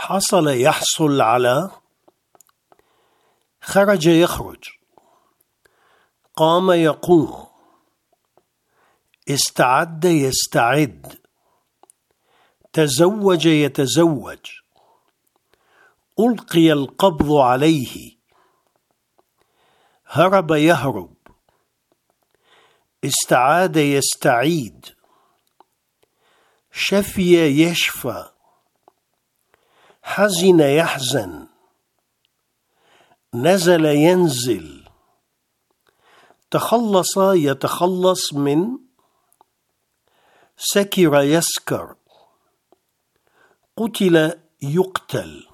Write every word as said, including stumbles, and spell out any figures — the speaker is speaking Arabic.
حصل يحصل على. خرج يخرج. قام يقوم. استعد يستعد. تزوج يتزوج. ألقي القبض عليه. هرب يهرب. استعاد يستعيد. شفي يشفى. حزن يحزن. نزل ينزل. تخلص يتخلص من. سكر يسكر. قتل يقتل.